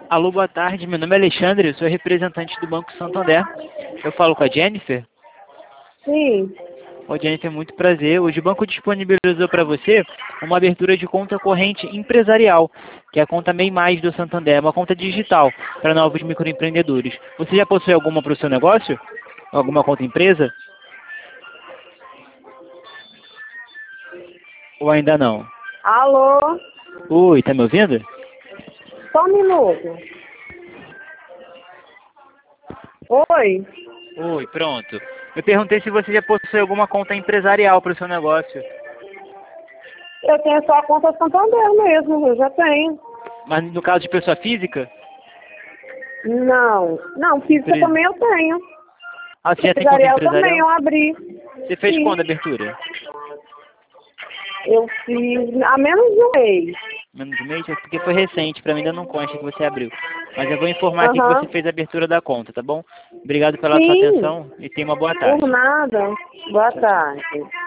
Alô, boa tarde. Meu nome é Alexandre, eu sou representante do Banco Santander. Eu falo com a Jennifer. Sim. Ô, Jennifer, muito prazer. Hoje o banco disponibilizou para você uma abertura de conta corrente empresarial, que é a conta MEI Mais do Santander, uma conta digital para novos microempreendedores. Você já possui alguma para o seu negócio? Alguma conta empresa? Ou ainda não? Alô? Oi, tá me ouvindo? Só um minuto. Oi? Oi, pronto. Eu perguntei se você já possui alguma conta empresarial para o seu negócio. Eu tenho só a conta Santander mesmo, eu já tenho. Mas no caso de pessoa física? Não. Não, física Empresa. também eu tenho. Ah, você já tem conta Empresarial também empresarial? eu abri. Você fez Sim. quando a abertura? Eu fiz há menos de um mês. Menos de um mês? É porque foi recente, para mim ainda não consta que você abriu. Mas eu vou informar aqui que você Aham. fez a abertura da conta, tá bom? Obrigado pela sua Sim. atenção e tenha uma boa Por tarde. nada. Boa Tchau, tchau. tarde.